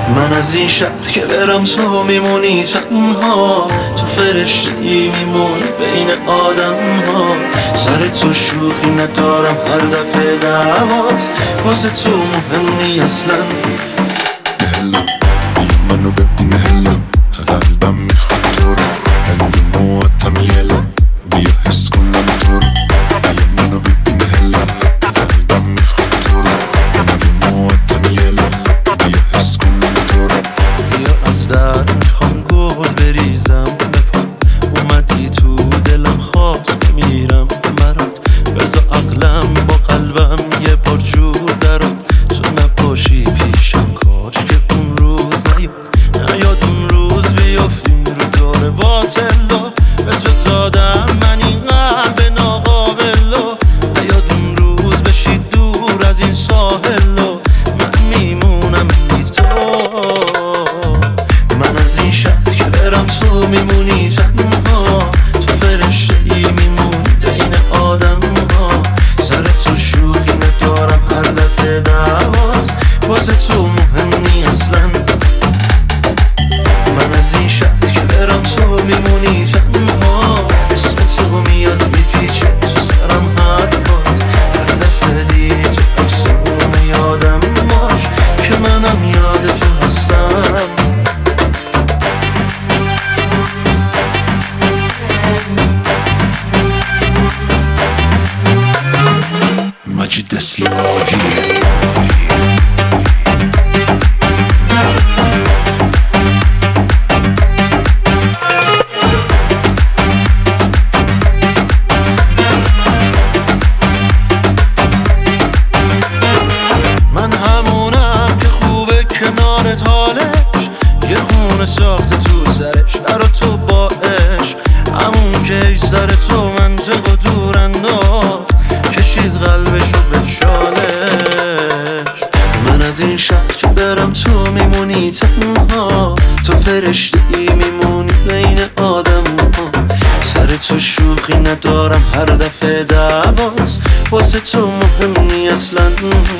من از این شهر که برم تو میمونی تنها، تو فرشته‌ای میمونی بین آدم ها. سر تو شوخی ندارم هر دفعه دعواست، واسه تو مهمی اصلا. هلا منو ببین هلا، قلبم میخواد تو رو، هنگی مواتم یلا، بیا حس کنم تو رو. منو ببین هلا، قلبم میخواد تو رو، هنگی مواتم یلا، بیا حس کنم تو رو. بیا از در میخوام گل بریزم بپا، اومدی تو دلم خواست بمیرم برات. بذار عقلم با قلبم یه بار جور درات، تو نباشی پیشم کاش که اون روز نیاد اون روز بیافتیم رو دور باطلا. به تو دادم من این قلب ناقابلو، نیاد اون روز بشی دور از این ساحلو، من میمونم بی تو. من از این شهر که برم تو میمونی تنها، تو فرشته‌ای میمونی بین آدم ها. سر تو شوخی ندارم هر دفعه دعواست، واسه تو مهمی اصلا. من از این شهر که برم تو میمونی تنها، اسم تو میاد میپیچه تو سرم حرفات. هر دفعه دیدی تو عکسونه یادم باش که منم یاد تو هستم. مجید اسلامی. من همونم که خوبه کنارت حالش، یه خونه ساخته تو سرش برا تو با عشق. همون که ایش سر تو منطق و دور انداخت، کشید قلبشو به چالش. من از این شهر که برم تو میمونی تنها، تو فرشته‌ای میمونی بین آدم ها. سر تو شوخی ندارم هر دفعه دعواست، واسه تو مهمی اصلا.